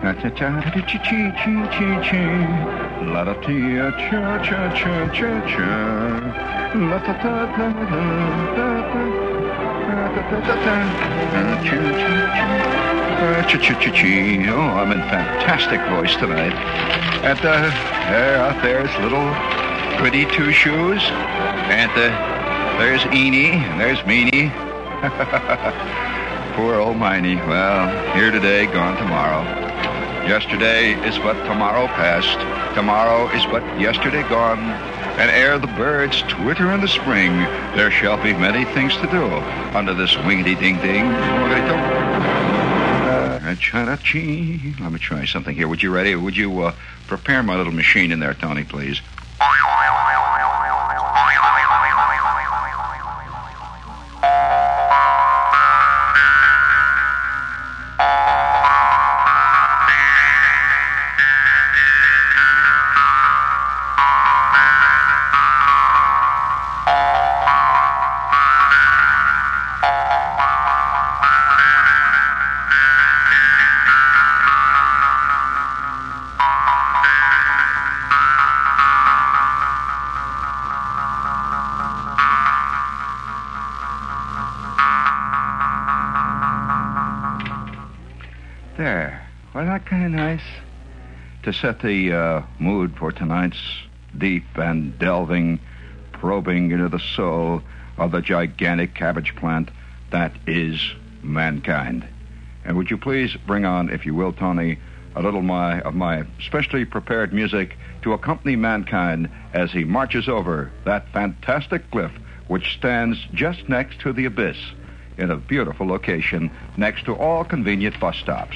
La da tia cha cha cha cha cha. La ta ta ta ta. Oh, I'm in fantastic voice tonight. And out there's little Goody Two Shoes. And there's Eenie, and there's Meanie. Poor old Miney. Well, here today, gone tomorrow. Yesterday is but tomorrow past. Tomorrow is but yesterday gone. And ere the birds twitter in the spring, there shall be many things to do under this wingity-ding-ding. Let me try something here. Would you ready? Would you prepare my little machine in there, Tony, please? There. Wasn't that kind of nice? To set the mood for tonight's deep and delving, probing into the soul of the gigantic cabbage plant that is mankind. And would you please bring on, if you will, Tony, a little of my specially prepared music to accompany mankind as he marches over that fantastic cliff which stands just next to the abyss, in a beautiful location next to all convenient bus stops.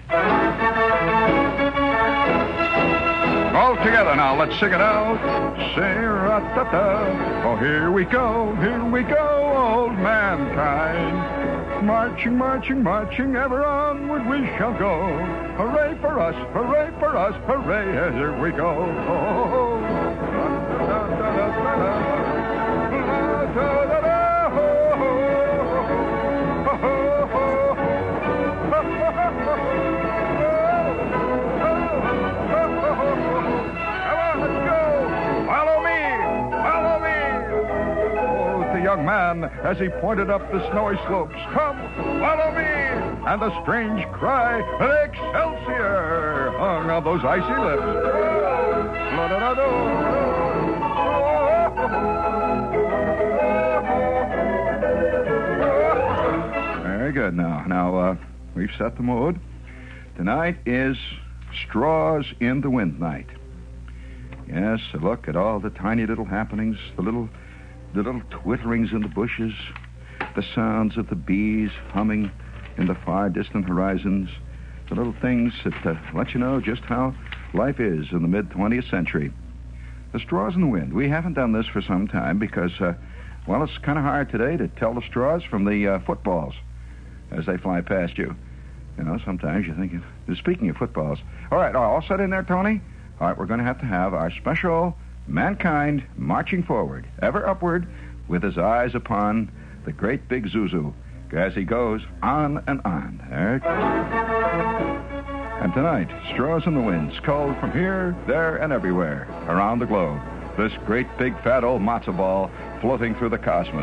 All together now, let's sing it out. Say-ra-ta-ta. Oh, here we go, old mankind. Marching, marching, marching, ever onward we shall go. Hooray for us, hooray for us, hooray, here we go. Oh, young man, as he pointed up the snowy slopes, come, follow me! And the strange cry, Excelsior, hung on those icy lips. Very good. Now, we've set the mood. Tonight is Straws in the Wind night. Yes, a look at all the tiny little happenings, the little twitterings in the bushes, the sounds of the bees humming in the far distant horizons, the little things that let you know just how life is in the mid-20th century. The straws in the wind. We haven't done this for some time because, it's kind of hard today to tell the straws from the footballs as they fly past you. You know, sometimes you're thinking, speaking of footballs. All right, all set in there, Tony? All right, we're going to have our special mankind marching forward, ever upward, with his eyes upon the great big Zuzu as he goes on and on. And tonight, Straws in the Wind, culled from here, there, and everywhere around the globe. This great big fat old matzo ball floating through the cosmos.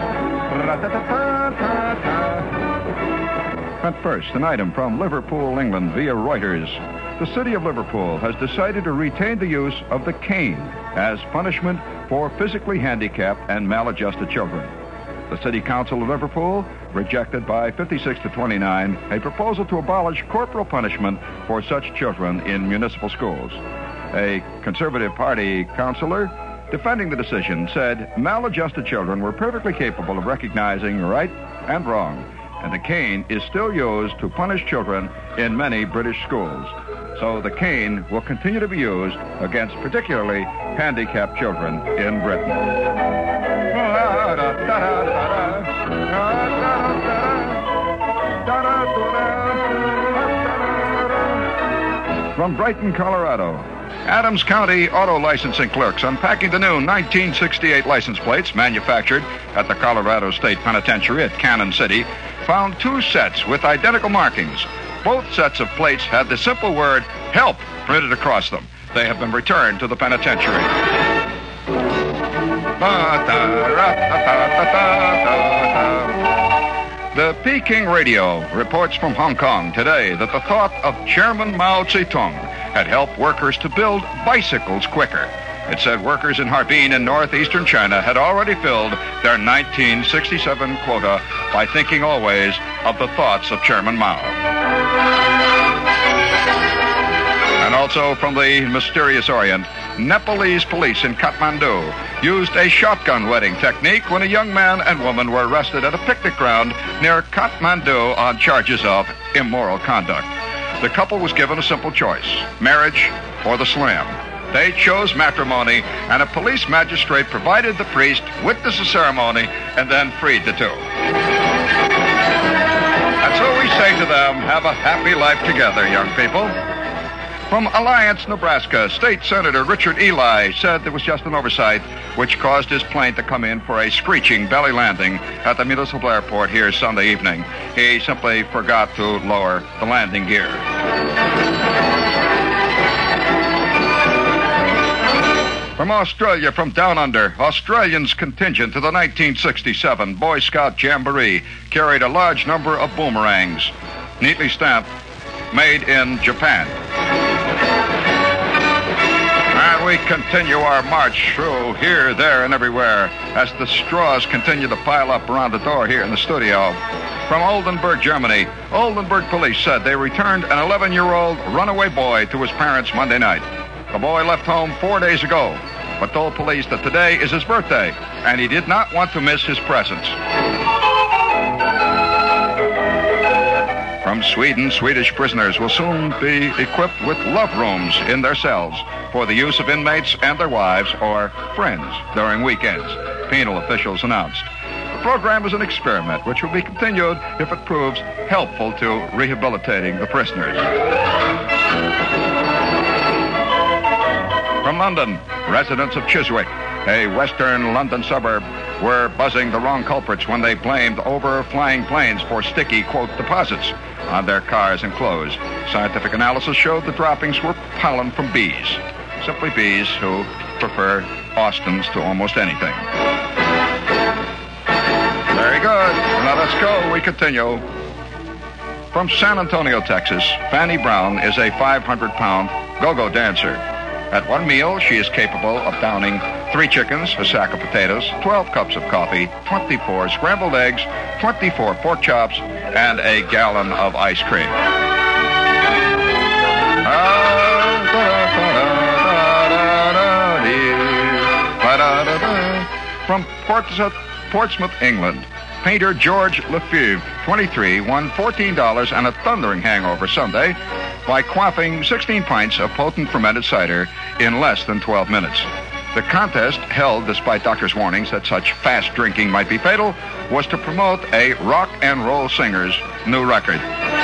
At first, an item from Liverpool, England, via Reuters. The city of Liverpool has decided to retain the use of the cane as punishment for physically handicapped and maladjusted children. The City Council of Liverpool rejected by 56 to 29 a proposal to abolish corporal punishment for such children in municipal schools. A Conservative Party councillor defending the decision said maladjusted children were perfectly capable of recognizing right and wrong, and the cane is still used to punish children in many British schools. So the cane will continue to be used against particularly handicapped children in Britain. From Brighton, Colorado, Adams County auto licensing clerks unpacking the new 1968 license plates manufactured at the Colorado State Penitentiary at Cannon City found two sets with identical markings. Both sets of plates had the simple word, help, printed across them. They have been returned to the penitentiary. The Peking Radio reports from Hong Kong today that the thought of Chairman Mao Zedong had helped workers to build bicycles quicker. It said workers in Harbin in northeastern China had already filled their 1967 quota by thinking always of the thoughts of Chairman Mao. And also from the mysterious Orient, Nepalese police in Kathmandu used a shotgun wedding technique when a young man and woman were arrested at a picnic ground near Kathmandu on charges of immoral conduct. The couple was given a simple choice, marriage or the slam. They chose matrimony, and a police magistrate provided the priest witness the ceremony and then freed the two. And so we say to them, have a happy life together, young people. From Alliance, Nebraska, State Senator Richard Ely said there was just an oversight which caused his plane to come in for a screeching belly landing at the municipal airport here Sunday evening. He simply forgot to lower the landing gear. From Australia, from down under, Australians contingent to the 1967 Boy Scout Jamboree carried a large number of boomerangs, neatly stamped, made in Japan. And we continue our march through here, there, and everywhere as the straws continue to pile up around the door here in the studio. From Oldenburg, Germany, Oldenburg police said they returned an 11-year-old runaway boy to his parents Monday night. The boy left home 4 days ago, but told police that today is his birthday, and he did not want to miss his presents. From Sweden, Swedish prisoners will soon be equipped with love rooms in their cells for the use of inmates and their wives or friends during weekends, penal officials announced. The program is an experiment which will be continued if it proves helpful to rehabilitating the prisoners. From London, residents of Chiswick, a western London suburb, were buzzing the wrong culprits when they blamed overflying planes for sticky, quote, deposits on their cars and clothes. Scientific analysis showed the droppings were pollen from bees. Simply bees who prefer Austins to almost anything. Very good. Now let's go. We continue. From San Antonio, Texas, Fanny Brown is a 500-pound go-go dancer. At one meal, she is capable of downing 3 chickens, a sack of potatoes, 12 cups of coffee, 24 scrambled eggs, 24 pork chops, and a gallon of ice cream. From Portsmouth, England, painter George Lefebvre, 23, won $14 and a thundering hangover Sunday by quaffing 16 pints of potent fermented cider in less than 12 minutes. The contest, held despite doctors' warnings that such fast drinking might be fatal, was to promote a rock and roll singer's new record.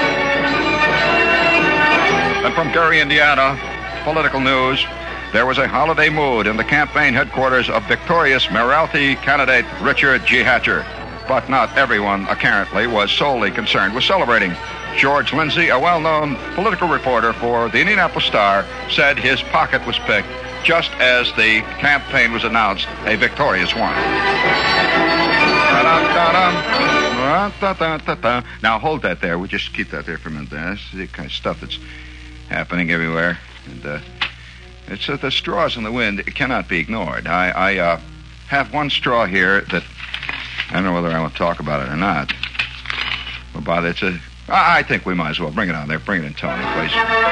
And from Gary, Indiana, political news. There was a holiday mood in the campaign headquarters of victorious Mayoralty candidate Richard G. Hatcher. But not everyone, apparently, was solely concerned with celebrating. George Lindsay, a well-known political reporter for the Indianapolis Star, said his pocket was picked just as the campaign was announced a victorious one. Now, hold that there. We'll just keep that there for a minute. This is the kind of stuff that's happening everywhere. And it's the straws in the wind. It cannot be ignored. I have one straw here that I don't know whether I want to talk about it or not. But I think we might as well. Bring it on there. Bring it in, Tony, please.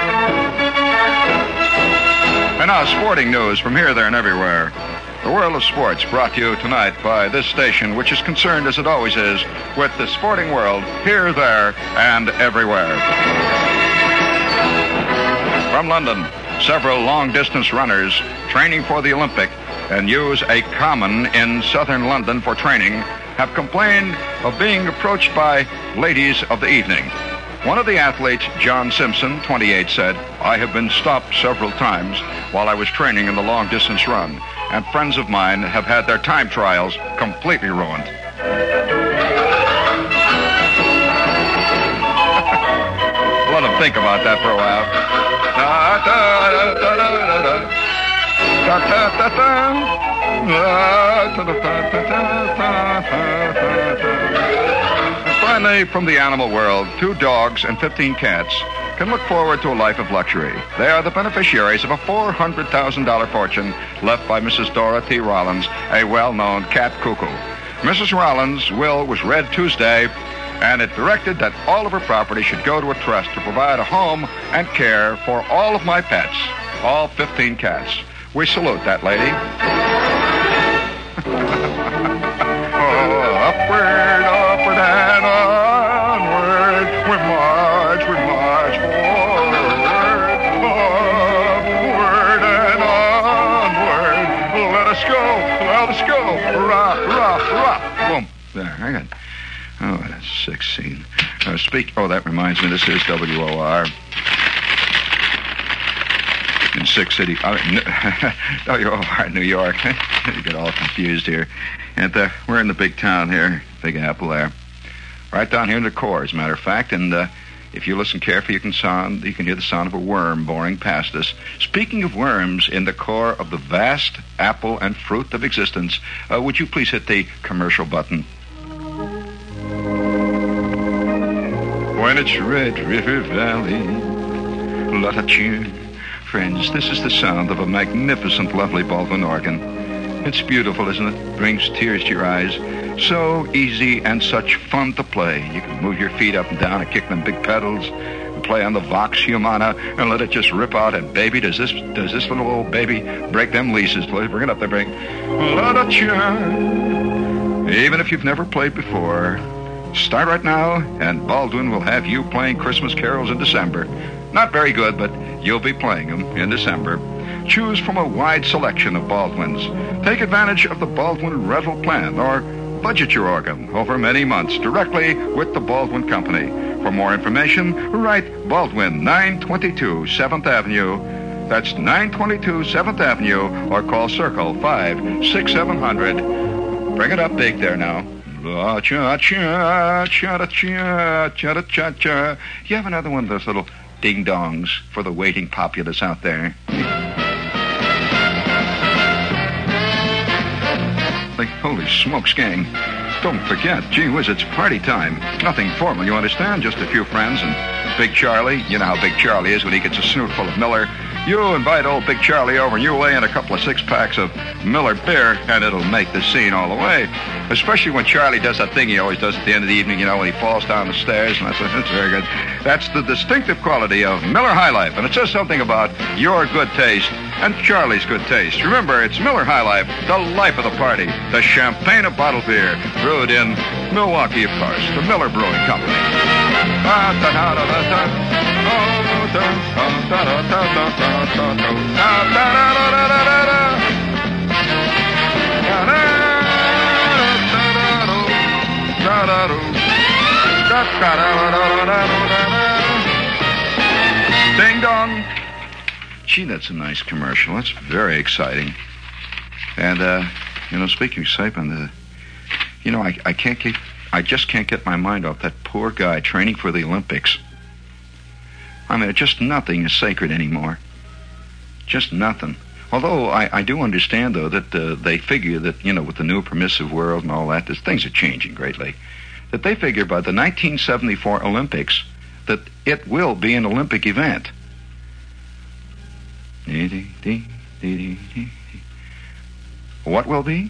And now, sporting news from here, there, and everywhere. The world of sports brought to you tonight by this station, which is concerned, as it always is, with the sporting world here, there, and everywhere. From London, several long-distance runners training for the Olympic and use a common in southern London for training have complained of being approached by ladies of the evening. One of the athletes, John Simpson, 28, said, "I have been stopped several times while I was training in the long-distance run, and friends of mine have had their time trials completely ruined." think about that for a while. And finally, from the animal world, 2 dogs and 15 cats can look forward to a life of luxury. They are the beneficiaries of a $400,000 fortune left by Mrs. Dora T. Rollins, a well-known cat cuckoo. Mrs. Rollins' will was read Tuesday, and it directed that all of her property should go to a trust to provide a home and care for all of my pets, all 15 cats. We salute that lady. Oh, upward, upward, and onward, we march forward. Upward and onward, let us go, rock, rock, rock. Boom, there, I got it. Oh, that's a sick scene. That reminds me, this is WOR. In 6 City, WOR, New York. You get all confused here. And we're in the big town here, Big Apple there. Right down here in the core, as a matter of fact. And if you listen carefully, you can hear the sound of a worm boring past us. Speaking of worms, in the core of the vast apple and fruit of existence, would you please hit the commercial button? When it's Red River Valley, lot of tune. Friends, this is the sound of a magnificent, lovely Baldwin organ. It's beautiful, isn't it? Brings tears to your eyes. So easy and such fun to play. You can move your feet up and down and kick them big pedals and play on the Vox Humana and let it just rip out. And baby, does this little old baby break them leases. Please bring it up there, Bring. Lot of tune. Even if you've never played before, start right now, and Baldwin will have you playing Christmas carols in December. Not very good, but you'll be playing them in December. Choose from a wide selection of Baldwins. Take advantage of the Baldwin rental plan or budget your organ over many months directly with the Baldwin Company. For more information, write Baldwin, 922 7th Avenue. That's 922 7th Avenue, or call Circle 56700. Bring it up big there now. Cha-cha-cha-cha-cha-cha-cha. You have another one of those little ding-dongs for the waiting populace out there. Like, holy smokes, gang. Don't forget, gee whiz, it's party time. Nothing formal, you understand? Just a few friends and Big Charlie. You know how Big Charlie is when he gets a snoot full of Miller. You invite old Big Charlie over and you lay in a couple of 6-packs of Miller beer, and it'll make the scene all the way. Especially when Charlie does that thing he always does at the end of the evening, you know, when he falls down the stairs, and that's very good. That's the distinctive quality of Miller High Life, and it says something about your good taste and Charlie's good taste. Remember, it's Miller High Life, the life of the party, the champagne of bottled beer, brewed in Milwaukee, of course, the Miller Brewing Company. Ding dong. Gee, that's a nice commercial. That's very exciting. And speaking of excitement, I just can't get my mind off that poor guy training for the Olympics. I mean, just nothing is sacred anymore. Just nothing. Although I do understand, though, that they figure that, with the new permissive world and all that, things are changing greatly. That they figure by the 1974 Olympics that it will be an Olympic event. What will be?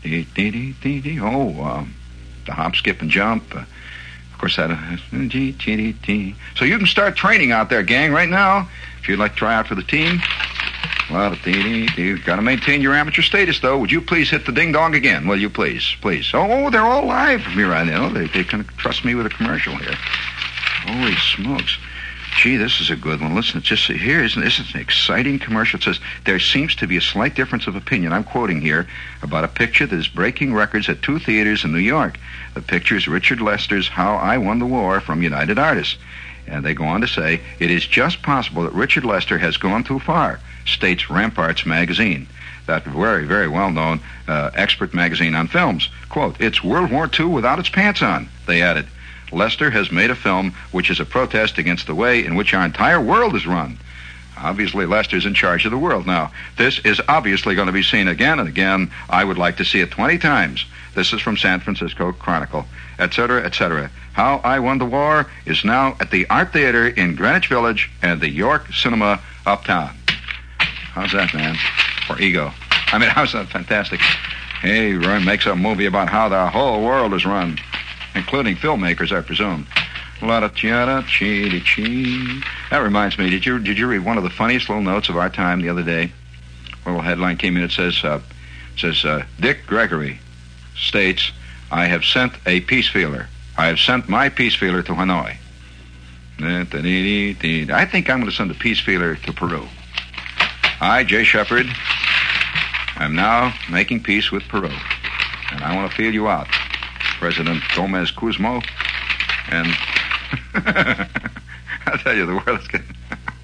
The hop, skip, and jump. Of course, that. So you can start training out there, gang, right now. If you'd like to try out for the team. Well, you've got to maintain your amateur status, though. Would you please hit the ding-dong again? Will you please? Please. Oh, they're all live from here right now. They can trust me with a commercial here. Holy smokes. Gee, this is a good one. Listen, it's just here. This is an exciting commercial. It says, there seems to be a slight difference of opinion. I'm quoting here about a picture that is breaking records at 2 theaters in New York. The picture is Richard Lester's How I Won the War from United Artists. And they go on to say, it is just possible that Richard Lester has gone too far, states Ramparts magazine, that very, very well-known expert magazine on films. Quote, it's World War II without its pants on, they added. Lester has made a film which is a protest against the way in which our entire world is run. Obviously, Lester's in charge of the world now. This is obviously going to be seen again and again. I would like to see it 20 times. This is from San Francisco Chronicle, etc., etc. How I Won the War is now at the Art Theater in Greenwich Village and the York Cinema uptown. How's that, man? For ego. I mean, how's that fantastic? Hey, Roy makes a movie about how the whole world is run, including filmmakers, I presume. That reminds me, did you read one of the funniest little notes of our time the other day? A little headline came in. It says, Dick Gregory states, I have sent a peace feeler. I have sent my peace feeler to Hanoi. I think I'm going to send a peace feeler to Peru. I, Jay Shepard, am now making peace with Peru. And I want to feel you out, President Gomez Cuzmo. And I'll tell you, the world is getting...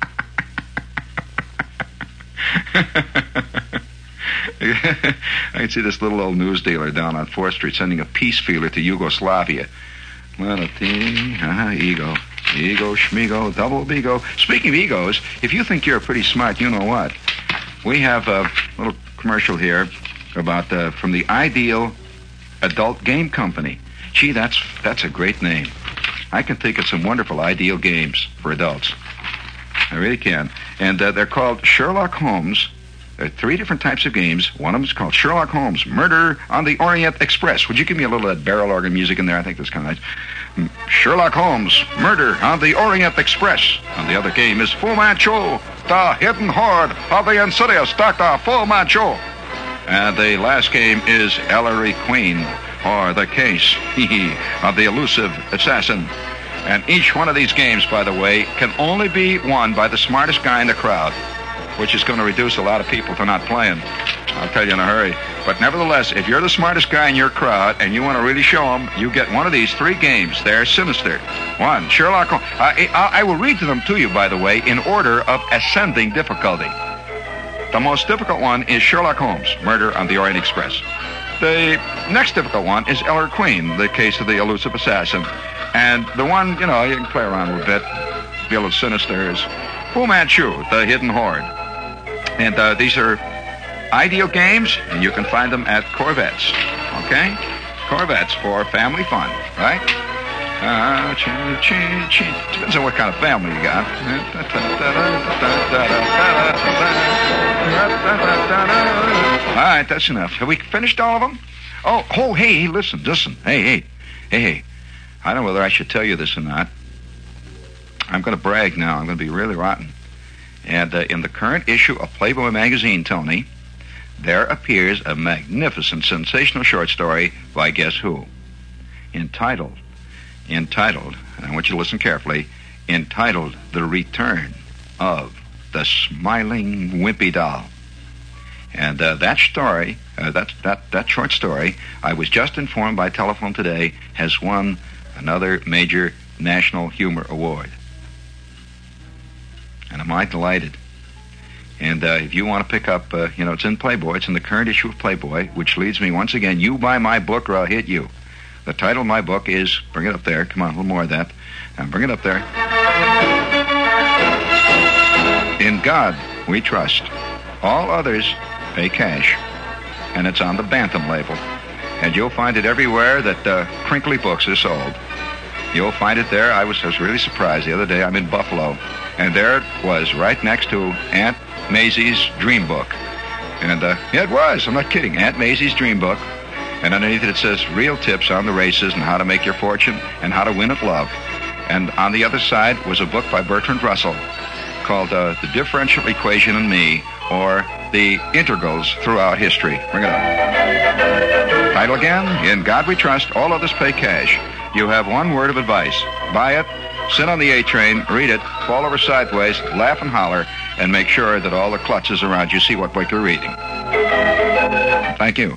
I can see this little old news dealer down on 4th Street sending a peace feeler to Yugoslavia. Ego. Ego, schmigo, double bigo. Speaking of egos, if you think you're pretty smart, you know what? We have a little commercial here about from the Ideal Adult Game Company. Gee, that's a great name. I can think of some wonderful Ideal games for adults. I really can. And they're called Sherlock Holmes. There are 3 different types of games. One of them is called Sherlock Holmes, Murder on the Orient Express. Would you give me a little of that barrel organ music in there? I think that's kind of nice. Sherlock Holmes, Murder on the Orient Express. And the other game is Fu Manchu, the Hidden Horde of the Insidious Dr. Fu Manchu. And the last game is Ellery Queen, or The Case of the Elusive Assassin. And each one of these games, by the way, can only be won by the smartest guy in the crowd, which is going to reduce a lot of people to not playing. I'll tell you in a hurry. But nevertheless, if you're the smartest guy in your crowd and you want to really show them, you get one of these 3 games. They're sinister. 1, Sherlock Holmes. I will read them to you, by the way, in order of ascending difficulty. The most difficult one is Sherlock Holmes, Murder on the Orient Express. The next difficult one is Ellery Queen, The Case of the Elusive Assassin. And the one, you can play around a little bit, be a little sinister, is Fu Manchu, The Hidden Horde. And these are Ideal games, and you can find them at Corvettes, okay? Corvettes for family fun, right? Depends on what kind of family you got. All right, that's enough. Have we finished all of them? Oh, hey, listen. Hey. I don't know whether I should tell you this or not. I'm going to brag now. I'm going to be really rotten. And in the current issue of Playboy magazine, Tony, there appears a magnificent, sensational short story by guess who? Entitled, and I want you to listen carefully, entitled The Return of the Smiling Wimpy Doll. And that story, that short story, I was just informed by telephone today, has won another major National Humor Award. And am I delighted. And if you want to pick up, it's in Playboy. It's in the current issue of Playboy, which leads me once again, you buy my book or I'll hit you. The title of my book is, bring it up there, come on, a little more of that, and bring it up there. In God We Trust. All others pay cash. And it's on the Bantam label. And you'll find it everywhere that crinkly books are sold. You'll find it there. I was really surprised the other day. I'm in Buffalo. And there it was, right next to Aunt Maisie's Dream Book. And yeah, it was. I'm not kidding. Aunt Maisie's Dream Book. And underneath it says real tips on the races and how to make your fortune and how to win at love. And on the other side was a book by Bertrand Russell called The Differential Equation in Me, or The Integrals Throughout History. Bring it up. Title again, In God We Trust, All Others Pay Cash. You have one word of advice. Buy it, sit on the A train, read it, fall over sideways, laugh and holler, and make sure that all the klutzes around you see what book you're reading. Thank you.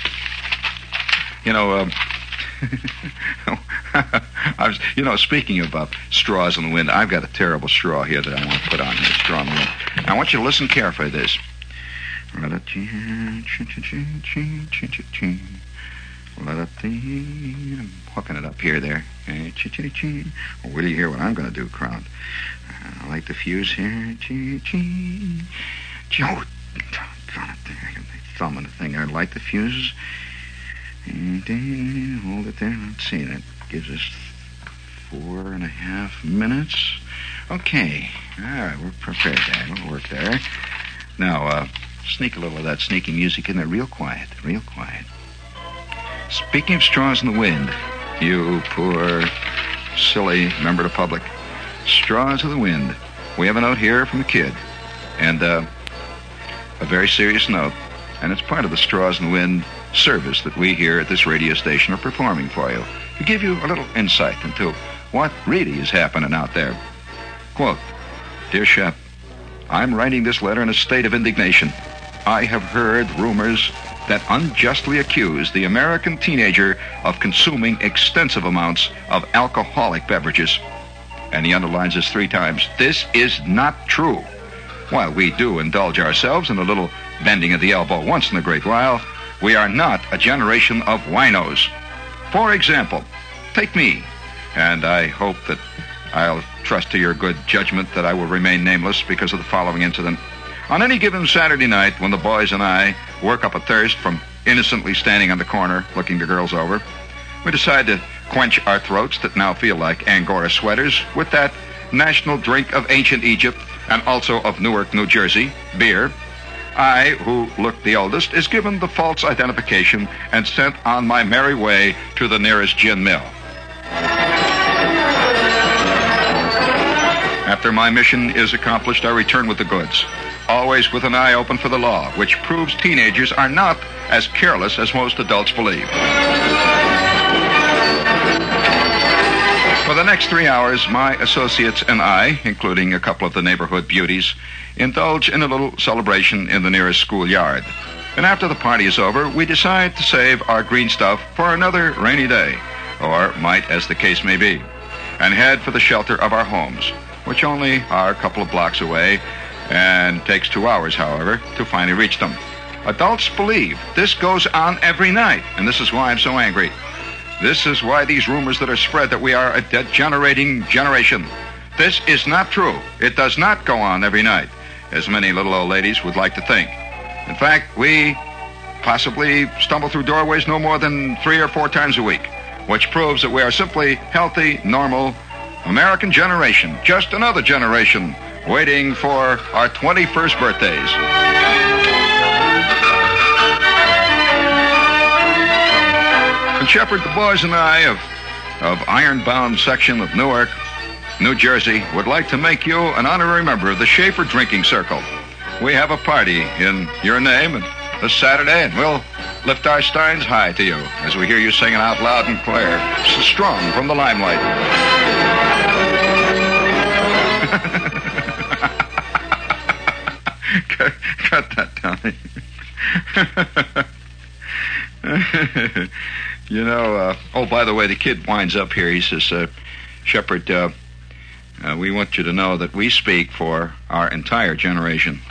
I was, speaking of straws in the wind, I've got a terrible straw here that I want to put on here, straw in the wind. I want you to listen carefully to this. I'm hooking it up here, there. Well, wait till you hear what I'm going to do, crowd. I like the fuse here. Oh, doggone it. I got my thumb on the thing there. Light the fuses. Hold it there. Let's see. That gives us 4.5 minutes. Okay. All right, we're prepared there. We'll work there. Now, sneak a little of that sneaky music in there real quiet. Real quiet. Speaking of straws in the wind, you poor, silly member of the public. Straws of the wind. We have a note here from the kid. And a very serious note. And it's part of the Straws in the Wind service that we here at this radio station are performing for you. To give you a little insight into what really is happening out there. Quote, Dear Shep, I'm writing this letter in a state of indignation. I have heard rumors that unjustly accuse the American teenager of consuming extensive amounts of alcoholic beverages. And he underlines this 3 times. This is not true. While we do indulge ourselves in a little bending of the elbow once in a great while, we are not a generation of winos. For example, take me, and I hope that I'll trust to your good judgment that I will remain nameless because of the following incident. On any given Saturday night when the boys and I work up a thirst from innocently standing on the corner looking the girls over, we decide to quench our throats that now feel like Angora sweaters with that national drink of ancient Egypt and also of Newark, New Jersey, beer. I, who look the oldest, is given the false identification and sent on my merry way to the nearest gin mill. After my mission is accomplished, I return with the goods, always with an eye open for the law, which proves teenagers are not as careless as most adults believe. For the next 3 hours, my associates and I, including a couple of the neighborhood beauties, indulge in a little celebration in the nearest schoolyard. And after the party is over, we decide to save our green stuff for another rainy day, or might, as the case may be, and head for the shelter of our homes, which only are a couple of blocks away, and takes 2 hours, however, to finally reach them. Adults believe this goes on every night, and this is why I'm so angry. This is why these rumors that are spread that we are a degenerating generation. This is not true. It does not go on every night, as many little old ladies would like to think. In fact, we possibly stumble through doorways no more than 3 or 4 times a week, which proves that we are simply healthy, normal American generation, just another generation waiting for our 21st birthdays. And Shepard, the boys and I of Ironbound section of Newark, New Jersey, would like to make you an honorary member of the Schaefer Drinking Circle. We have a party in your name this Saturday, and we'll lift our steins high to you as we hear you singing out loud and clear, so strong from the limelight. Cut that, Tommy. You know, oh, by the way, the kid winds up here. He says, Shepard, we want you to know that we speak for our entire generation.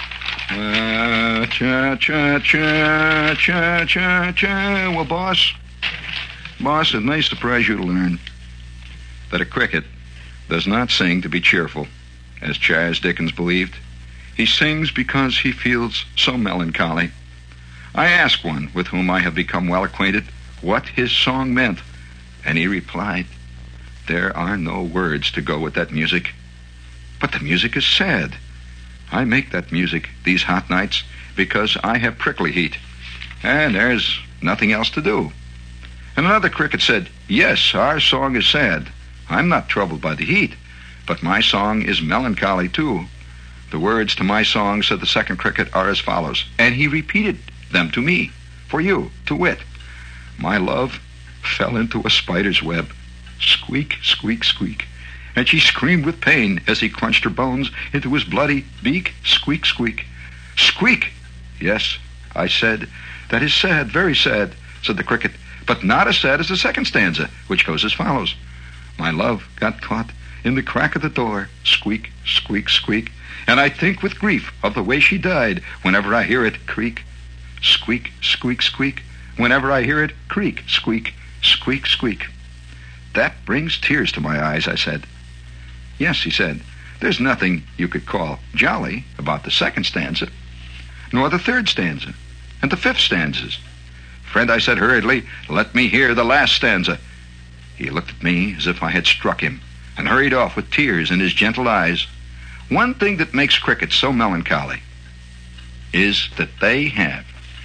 Well, boss, it may surprise you to learn that a cricket does not sing to be cheerful, as Charles Dickens believed. He sings because he feels so melancholy. I asked one with whom I have become well acquainted what his song meant, and he replied, there are no words to go with that music. But the music is sad. I make that music these hot nights because I have prickly heat, and there's nothing else to do. And another cricket said, yes, our song is sad. I'm not troubled by the heat, but my song is melancholy too. The words to my song, said the second cricket, are as follows, and he repeated them to me, for you, to wit. My love fell into a spider's web. Squeak, squeak, squeak. And she screamed with pain as he crunched her bones into his bloody beak. Squeak, squeak. Squeak! Yes, I said, that is sad, very sad, said the cricket, but not as sad as the second stanza, which goes as follows. My love got caught in the crack of the door. Squeak, squeak, squeak. And I think with grief of the way she died whenever I hear it creak. Squeak, squeak, squeak. Whenever I hear it, creak, squeak, squeak, squeak. That brings tears to my eyes, I said. Yes, he said, there's nothing you could call jolly about the second stanza, nor the third stanza, and the fifth stanzas. Friend, I said hurriedly, let me hear the last stanza. He looked at me as if I had struck him, and hurried off with tears in his gentle eyes. One thing that makes cricket so melancholy is that they have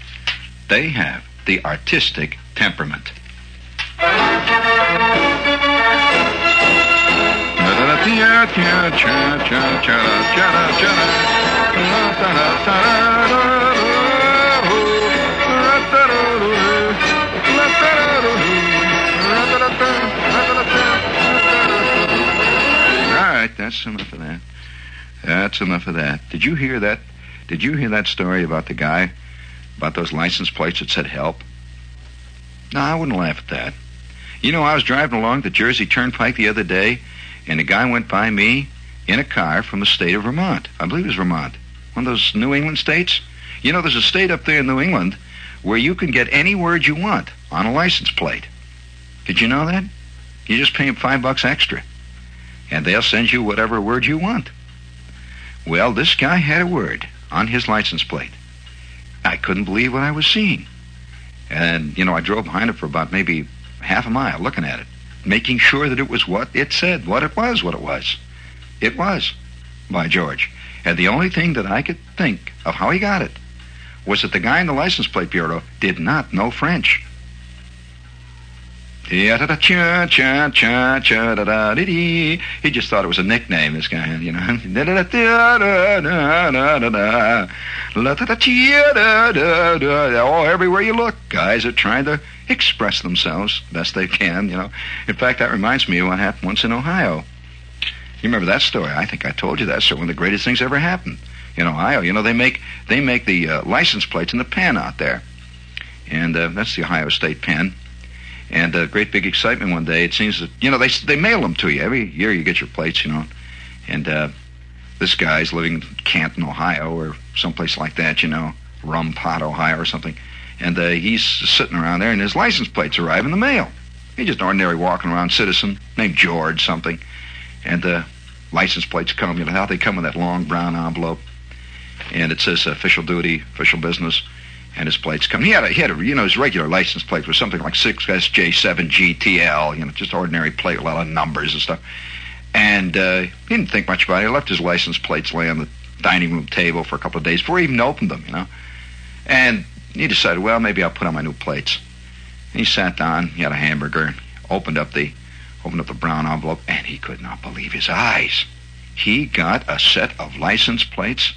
the artistic temperament. All right, that's enough of that. That's enough of that. Did you hear that? Did you hear that story about the guy, about those license plates that said help? No, I wouldn't laugh at that. You know, I was driving along the Jersey Turnpike the other day, and a guy went by me in a car from the state of Vermont. I believe it was Vermont. One of those New England states. You know, there's a state up there in New England where you can get any word you want on a license plate. Did you know that? You just pay them $5 extra, and they'll send you whatever word you want. Well, this guy had a word on his license plate. I couldn't believe what I was seeing. And, you know, I drove behind it for about maybe half a mile looking at it, making sure that it was what it said, what it was. It was, by George. And the only thing that I could think of how he got it was that the guy in the license plate bureau did not know French. He just thought it was a nickname, this guy, you know. Oh, everywhere you look, guys are trying to express themselves best they can, you know. In fact, that reminds me of what happened once in Ohio. You remember that story? I think I told you that story. One of the greatest things ever happened in Ohio. You know, they make the license plates in the pen out there, and that's the Ohio State pen. And great big excitement one day. It seems that, you know, they mail them to you. Every year you get your plates, you know. And this guy's living in Canton, Ohio, or someplace like that, you know, Rum Pot, Ohio, or something. And he's sitting around there, and his license plates arrive in the mail. He's just an ordinary walking around citizen named George something. And license plates come, you know how they come in that long brown envelope. And it says official duty, official business. And his plates come. He had a, you know, his regular license plate was something like 6SJ7GTL, you know, just ordinary plate, a lot of numbers and stuff. And he didn't think much about it. He left his license plates lay on the dining room table for a couple of days before he even opened them, you know. And he decided, well, maybe I'll put on my new plates. And he sat down, he had a hamburger, opened up the brown envelope, and he could not believe his eyes. He got a set of license plates.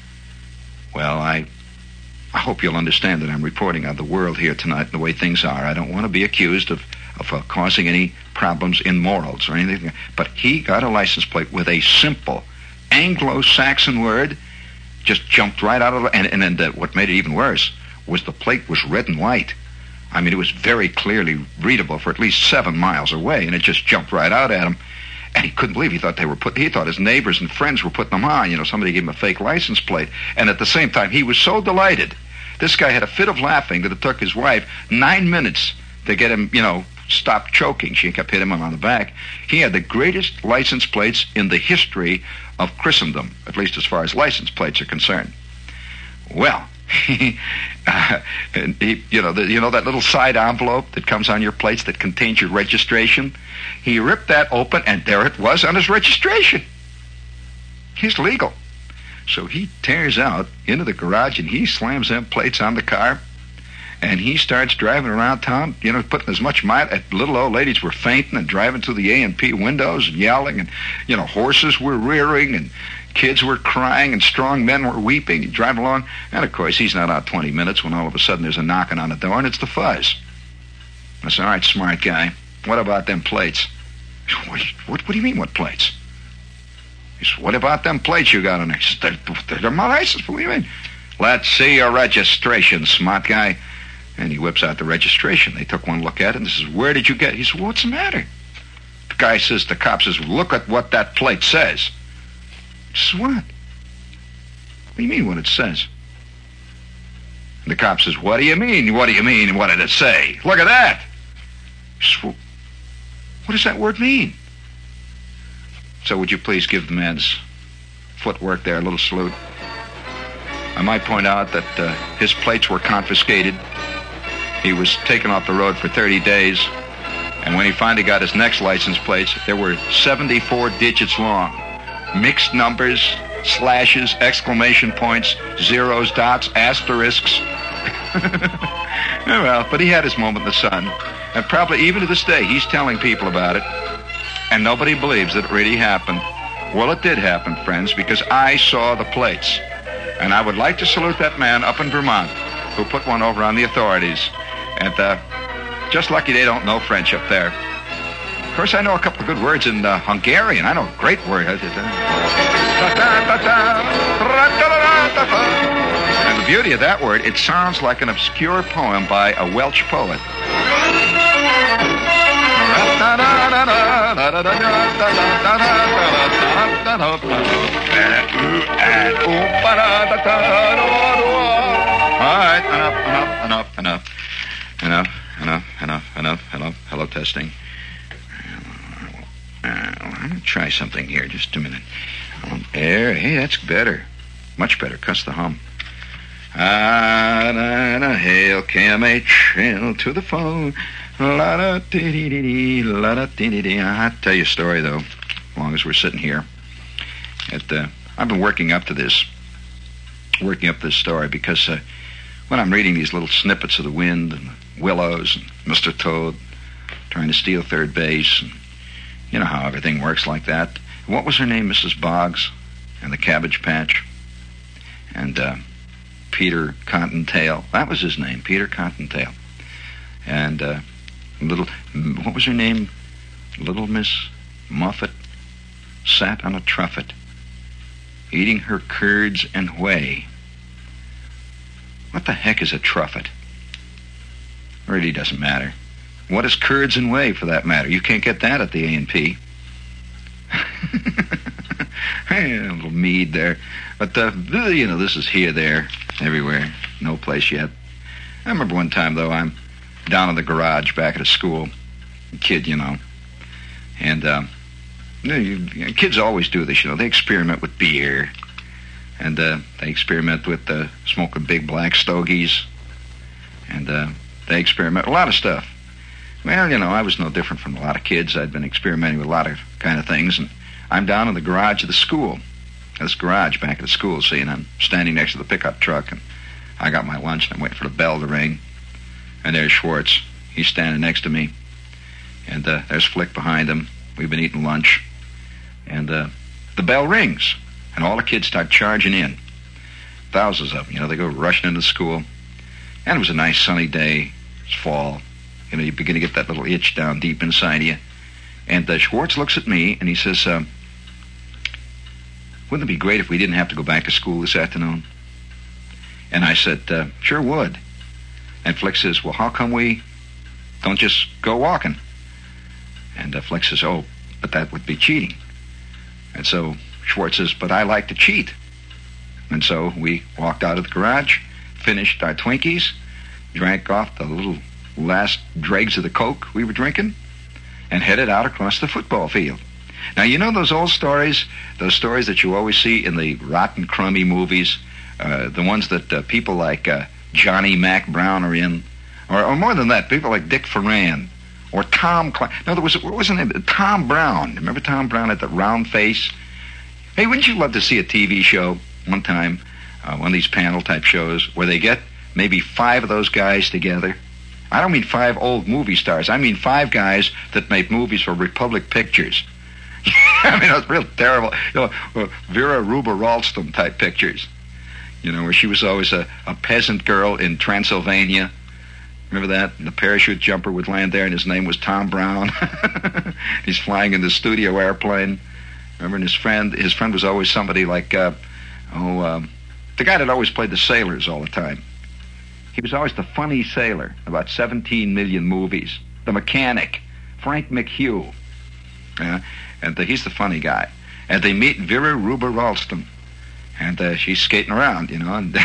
Well, I hope you'll understand that I'm reporting on the world here tonight and the way things are. I don't want to be accused of causing any problems in morals or anything. But he got a license plate with a simple Anglo-Saxon word, just jumped right out of it. And then what made it even worse was the plate was red and white. I mean, it was very clearly readable for at least 7 miles away, and it just jumped right out at him. And he couldn't believe he thought his neighbors and friends were putting them on. You know, somebody gave him a fake license plate. And at the same time, he was so delighted. This guy had a fit of laughing that it took his wife 9 minutes to get him, you know, stop choking. She kept hitting him on the back. He had the greatest license plates in the history of Christendom, at least as far as license plates are concerned. Well, you know that little side envelope that comes on your plates that contains your registration? He ripped that open, and there it was on his registration. He's legal. So he tears out into the garage, and he slams them plates on the car, and he starts driving around town, you know, putting as much might. Little old ladies were fainting and driving through the A&P windows and yelling, and, you know, horses were rearing, and kids were crying, and strong men were weeping. He'd drive along, and of course, he's not out 20 minutes when all of a sudden there's a knocking on the door, and it's the fuzz. I said, all right, smart guy, what about them plates? What do you mean, what plates? He said, what about them plates you got on there? He said, they're my license. What do you mean? Let's see your registration, smart guy. And he whips out the registration. They took one look at it and says, where did you get it? He said, well, what's the matter? The cop says, look at what that plate says. He says, what? What do you mean what it says? And the cop says, what do you mean? What do you mean? What did it say? Look at that. He says, well, what does that word mean? So would you please give the man's footwork there a little salute? I might point out that his plates were confiscated. He was taken off the road for 30 days. And when he finally got his next license plates, there were 74 digits long. Mixed numbers, slashes, exclamation points, zeros, dots, asterisks. Well, but he had his moment in the sun. And probably even to this day, he's telling people about it. And nobody believes that it really happened. Well, it did happen, friends, because I saw the plates. And I would like to salute that man up in Vermont who put one over on the authorities. And just lucky they don't know French up there. Of course, I know a couple of good words in Hungarian. I know a great word. And the beauty of that word, it sounds like an obscure poem by a Welsh poet. All right, enough. Hello, testing. I'm going to try something here. Just a minute. Air. Hey, that's better. Much better. Cuss the hum. Hail, KMH, to the phone. I'll tell you a story, though, as long as we're sitting here. I've been working up this story because when I'm reading these little snippets of the wind and the willows and Mr. Toad trying to steal third base, and you know how everything works like that. What was her name? Mrs. Boggs and the Cabbage Patch and Peter Cottontail. That was his name, Peter Cottontail. And what was her name? Little Miss Muffet sat on a truffet, eating her curds and whey. What the heck is a truffet? Really doesn't matter. What is curds and whey, for that matter? You can't get that at the A&P. Hey, a little mead there. But, this is here, there, everywhere. No place yet. I remember one time, though, I'm down in the garage back at a school. A kid, And kids always do this, They experiment with beer. And they experiment with smoking big black stogies. And they experiment with a lot of stuff. Well, I was no different from a lot of kids. I'd been experimenting with a lot of kind of things. And I'm down in the garage of the school. This garage back at the school, see, and I'm standing next to the pickup truck. And I got my lunch, and I'm waiting for the bell to ring. And there's Schwartz. He's standing next to me. And there's Flick behind him. We've been eating lunch. And the bell rings. And all the kids start charging in. Thousands of them, they go rushing into school. And it was a nice sunny day. It's fall. You begin to get that little itch down deep inside you. And Schwartz looks at me and he says, wouldn't it be great if we didn't have to go back to school this afternoon? And I said, sure would. And Flick says, well, how come we don't just go walking? And Flick says, oh, but that would be cheating. And so Schwartz says, but I like to cheat. And so we walked out of the garage, finished our Twinkies, drank off the little last dregs of the Coke we were drinking, and headed out across the football field. Now, those old stories, those stories that you always see in the rotten, crummy movies, the ones that people like Johnny Mac Brown are in, or more than that, people like Dick Foran, or Tom No, what was his name? Tom Brown. Remember Tom Brown had the round face? Hey, wouldn't you love to see a TV show one time, one of these panel-type shows, where they get maybe 5 of those guys together? I don't mean 5 old movie stars. I mean 5 guys that make movies for Republic Pictures. I mean, it was real terrible. Vera Ruba-Ralston type pictures. Where she was always a peasant girl in Transylvania. Remember that? And the parachute jumper would land there, and his name was Tom Brown. He's flying in the studio airplane. Remember, and his friend was always somebody like, the guy that always played the sailors all the time. He was always the funny sailor, about 17 million movies. The mechanic, Frank McHugh. And he's the funny guy. And they meet Vera Ruba-Ralston. And she's skating around, and,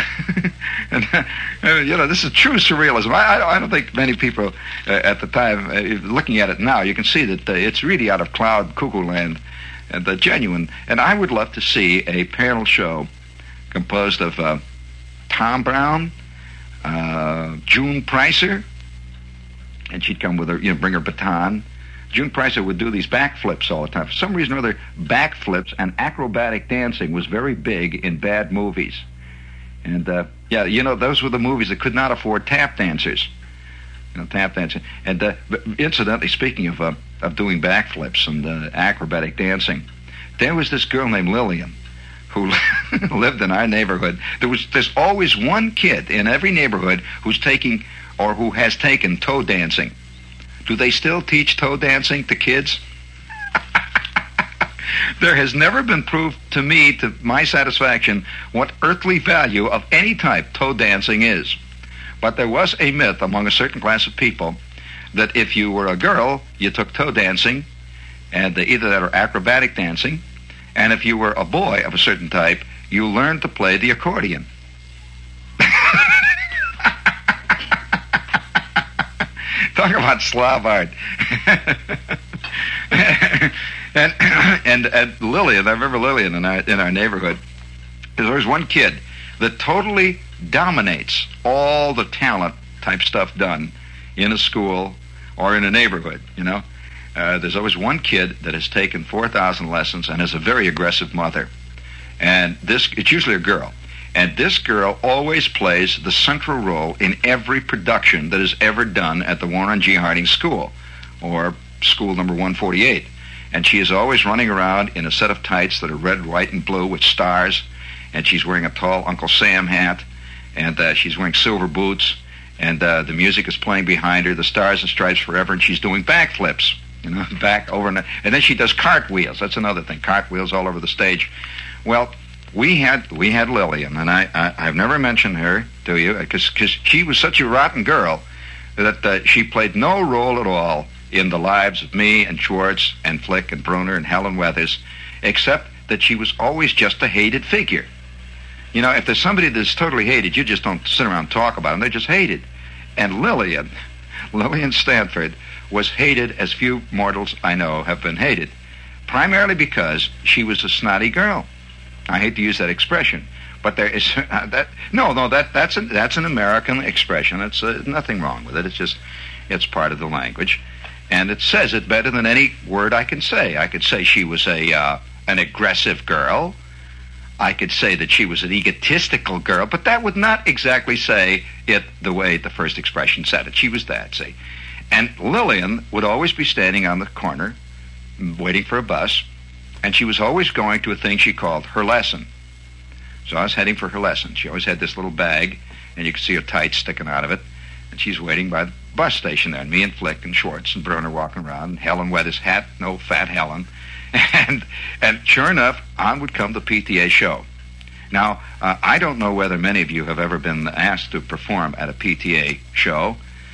this is true surrealism. I don't think many people at the time, looking at it now, you can see that it's really out of cloud cuckoo land and genuine. And I would love to see a panel show composed of Tom Brown, June Pricer, and she'd come with her, bring her baton. June Pricer would do these backflips all the time. For some reason or other, backflips and acrobatic dancing was very big in bad movies. And, those were the movies that could not afford tap dancers. Tap dancing. And incidentally, speaking of doing backflips and acrobatic dancing, there was this girl named Lillian who lived in our neighborhood. There's always one kid in every neighborhood who's taking or who has taken toe dancing. Do they still teach toe dancing to kids? There has never been proved to me, to my satisfaction, what earthly value of any type toe dancing is. But there was a myth among a certain class of people that if you were a girl, you took toe dancing, and either that or acrobatic dancing, and if you were a boy of a certain type, you learned to play the accordion. Talk about Slav art. and Lillian, I remember Lillian in our neighborhood. There's always one kid that totally dominates all the talent type stuff done in a school or in a neighborhood, There's always one kid that has taken 4,000 lessons and is a very aggressive mother. And it's usually a girl. And this girl always plays the central role in every production that is ever done at the Warren G. Harding School, or School number 148. And she is always running around in a set of tights that are red, white, and blue with stars. And she's wearing a tall Uncle Sam hat. And she's wearing silver boots. And the music is playing behind her, the Stars and Stripes Forever, and she's doing backflips, back over. And then she does cartwheels. That's another thing, cartwheels all over the stage. Well, we had Lillian, and I've never mentioned her to you because she was such a rotten girl that she played no role at all in the lives of me and Schwartz and Flick and Bruner and Helen Weathers, except that she was always just a hated figure. If there's somebody that's totally hated, you just don't sit around and talk about them. They're just hated. And Lillian Stanford, was hated as few mortals I know have been hated, primarily because she was a snotty girl. I hate to use that expression, but there is that's an American expression. It's nothing wrong with it. It's part of the language, and it says it better than any word I can say. I could say she was an aggressive girl. I could say that she was an egotistical girl, but that would not exactly say it the way the first expression said it. She was that, see. And Lillian would always be standing on the corner, waiting for a bus, and she was always going to a thing she called her lesson. So I was heading for her lesson. She always had this little bag, and you could see her tights sticking out of it, and she's waiting by the bus station there, and me and Flick and Schwartz and Bruner walking around, and Helen Weathers, fat Helen, and sure enough, on would come the PTA show. Now, I don't know whether many of you have ever been asked to perform at a PTA show.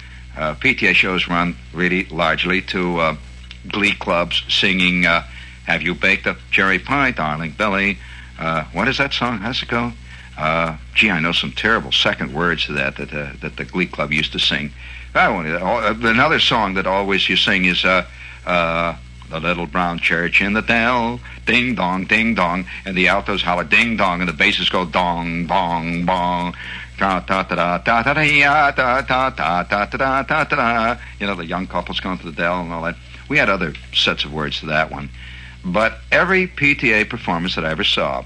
PTA shows run really largely to glee clubs singing, Have You Baked a Cherry Pie, Darling Billy? What is that song? How's it go? I know some terrible second words to that the glee club used to sing. Another song that always you sing is The Little Brown Church in the Dell, ding dong, and the altos holler ding dong, and the basses go dong, bong, bong, da da da da da da da da da da da da da. The young couples going to the Dell and all that. We had other sets of words to that one, but every PTA performance that I ever saw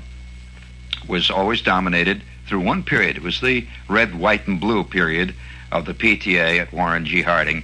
was always dominated through one period. It was the red, white, and blue period of the PTA at Warren G. Harding.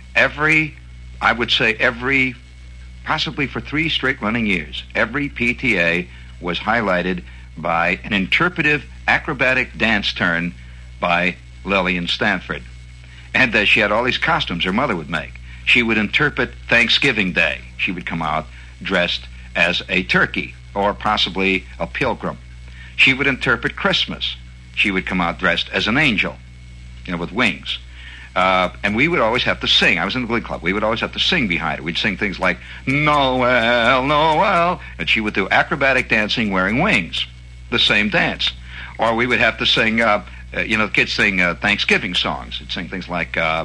Possibly for 3 straight running years, every PTA was highlighted by an interpretive acrobatic dance turn by Lillian Stanford. And she had all these costumes her mother would make. She would interpret Thanksgiving Day. She would come out dressed as a turkey or possibly a pilgrim. She would interpret Christmas. She would come out dressed as an angel, with wings. And we would always have to sing. I was in the glee club. We would always have to sing behind her. We'd sing things like, Noel, Noel. And she would do acrobatic dancing wearing wings. the same dance. Or we would have to sing, the kids sing Thanksgiving songs. They'd sing things like, oh,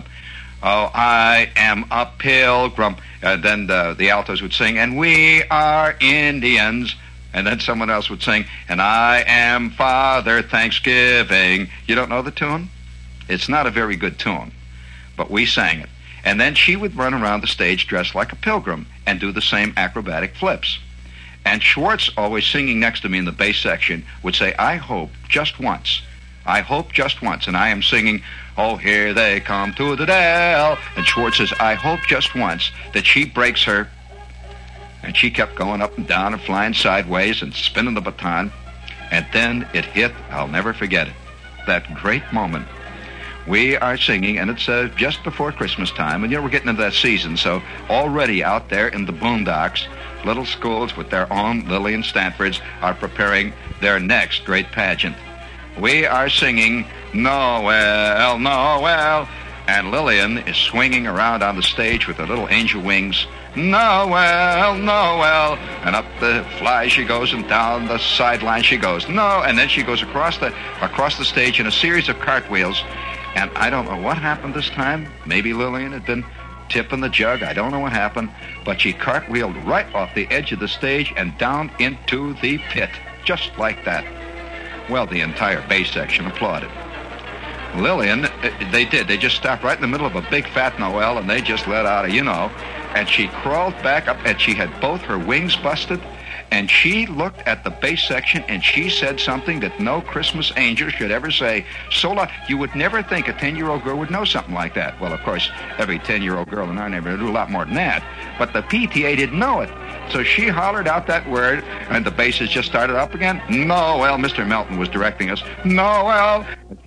I am a pilgrim. Then the altos would sing, and we are Indians. And then someone else would sing, and I am Father Thanksgiving. You don't know the tune? It's not a very good tune, but we sang it. And then she would run around the stage dressed like a pilgrim and do the same acrobatic flips. And Schwartz, always singing next to me in the bass section, would say, I hope just once. I hope just once. And I am singing, oh, here they come to the dell. And Schwartz says, I hope just once that she breaks her. And she kept going up and down and flying sideways and spinning the baton. And then it hit, I'll never forget it, that great moment. We are singing, and it's just before Christmas time, and we're getting into that season, so already out there in the boondocks, little schools with their own Lillian Stanfords are preparing their next great pageant. We are singing Noel, Noel, and Lillian is swinging around on the stage with her little angel wings. Noel, Noel, and up the fly she goes, and down the sideline she goes. No, and then she goes across the stage in a series of cartwheels. And I don't know what happened this time. Maybe Lillian had been tipping the jug. I don't know what happened. But she cartwheeled right off the edge of the stage and down into the pit. Just like that. Well, the entire bass section applauded. Lillian, they did. They just stopped right in the middle of a big fat Noel, and they just let out and she crawled back up, and she had both her wings busted. And she looked at the bass section, and she said something that no Christmas angel should ever say. Sola, you would never think a 10-year-old girl would know something like that. Well, of course, every 10-year-old girl in our neighborhood would do a lot more than that. But the PTA didn't know it. So she hollered out that word, and the basses just started up again. Noel, Mr. Melton was directing us. Noel.